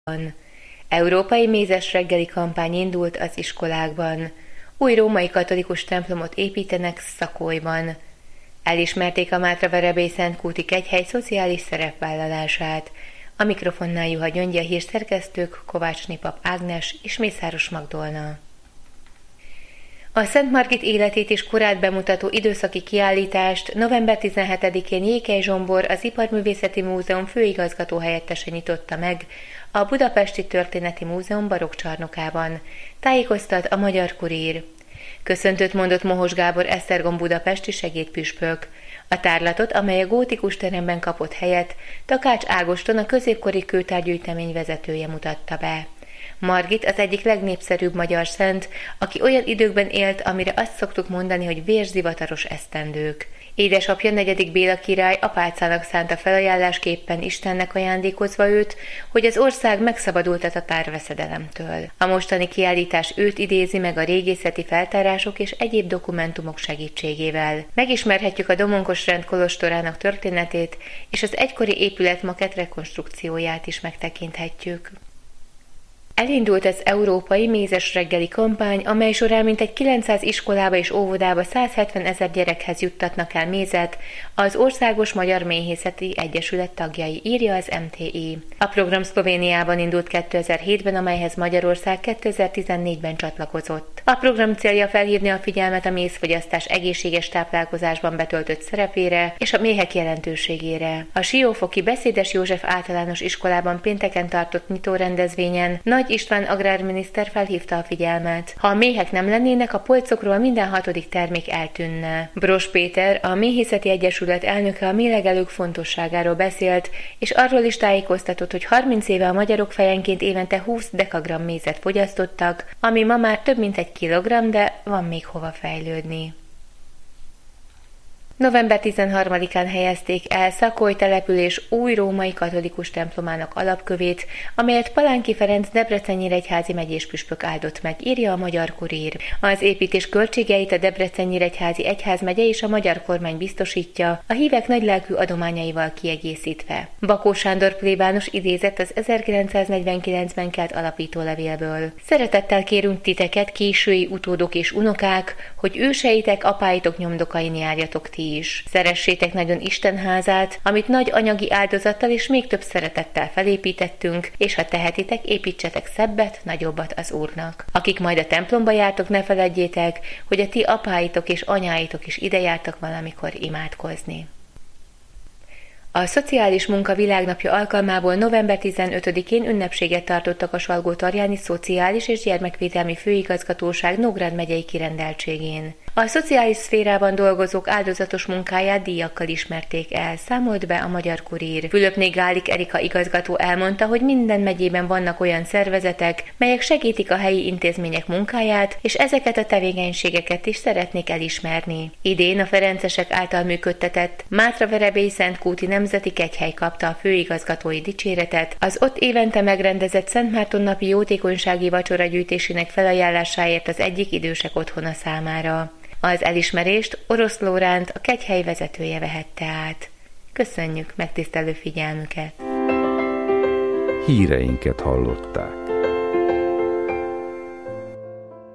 Európai mézes reggeli kampány indult az iskolákban. Új római katolikus templomot építenek Szakolyban. Elismerték a Mátraverebély Szentkúti Kegyhely szociális szerepvállalását. A mikrofonnál Juha Gyöngyi, a hírszerkesztők Kovácsné Pap Ágnes és Mészáros Magdolna. A Szent Margit életét és korát bemutató időszaki kiállítást november 17-én Jékely Zsombor, az Iparművészeti Múzeum főigazgató helyettese nyitotta meg a Budapesti Történeti Múzeum barokkcsarnokában, tájékoztat a Magyar Kurír. Köszöntőt mondott Mohos Gábor Esztergom budapesti segédpüspök. A tárlatot, amely a gótikus teremben kapott helyet, Takács Ágoston, a középkori kőtárgyűjtemény vezetője mutatta be. Margit az egyik legnépszerűbb magyar szent, aki olyan időkben élt, amire azt szoktuk mondani, hogy vérzivataros esztendők. Édesapja 4. Béla király apácának szánta felajánlásképpen Istennek ajándékozva őt, hogy az ország megszabadult a tatárveszedelemtől. A mostani kiállítás őt idézi meg a régészeti feltárások és egyéb dokumentumok segítségével. Megismerhetjük a Domonkos rend kolostorának történetét, és az egykori épületmakett rekonstrukcióját is megtekinthetjük. Elindult az Európai Mézes reggeli kampány, amely során mintegy 900 iskolába és óvodába 170 000 gyerekhez juttatnak el mézet az Országos Magyar Méhészeti Egyesület tagjai, írja az MTI. A program Szlovéniában indult 2007-ben, amelyhez Magyarország 2014-ben csatlakozott. A program célja felhívni a figyelmet a mézfogyasztás egészséges táplálkozásban betöltött szerepére és a méhek jelentőségére. A Siófoki Beszédes József Általános Iskolában pénteken tartott nyitórendezvényen Nagy István agrárminiszter felhívta a figyelmet. Ha a méhek nem lennének, a polcokról minden 6. termék eltűnne. Bros Péter, a Méhészeti Egyesület elnöke a méhlegelők fontosságáról beszélt, és arról is tájékoztatott, hogy 30 éve a magyarok fejenként évente 20 dekagramm mézet fogyasztottak, ami ma már több mint 1 kilogramm, de van még hova fejlődni. November 13-án helyezték el Szakoly település új római katolikus templomának alapkövét, amelyet Palánki Ferenc Debrecen-Nyíregyházi megyéspüspök áldott meg, írja a Magyar Kurír. Az építés költségeit a Debrecen-Nyíregyházi egyházmegye és a magyar kormány biztosítja, a hívek nagylelkű adományaival kiegészítve. Bakó Sándor plébános idézett az 1949-ben kelt alapítólevélből. Szeretettel kérünk titeket, késői utódok és unokák, hogy őseitek, apáitok nyomdokain járjatok ti is. Szeressétek nagyon Isten házát, amit nagy anyagi áldozattal és még több szeretettel felépítettünk, és ha tehetitek, építsetek szebbet, nagyobbat az Úrnak. Akik majd a templomba jártok, ne feledjétek, hogy a ti apáitok és anyáitok is ide jártak valamikor imádkozni. A Szociális Munka Világnapja alkalmából november 15-én ünnepséget tartottak a Salgótarjáni Szociális és Gyermekvédelmi Főigazgatóság Nógrád megyei kirendeltségén. A szociális szférában dolgozók áldozatos munkáját díjakkal ismerték el, számolt be a Magyar Kurír. Fülöpné Gálik Erika igazgató elmondta, hogy minden megyében vannak olyan szervezetek, melyek segítik a helyi intézmények munkáját, és ezeket a tevékenységeket is szeretnék elismerni. Idén a ferencesek által működtetett Mátraverebély Szentkúti Nemzeti Kegyhely kapta a főigazgatói dicséretet, az ott évente megrendezett Szent Márton napi jótékonysági vacsora gyűjtésének felajánlásáért az egyik idősek otthona számára. Az elismerést Orosz Lóránt, a Kegyhely vezetője vehette át. Köszönjük megtisztelő figyelmüket! Híreinket hallották.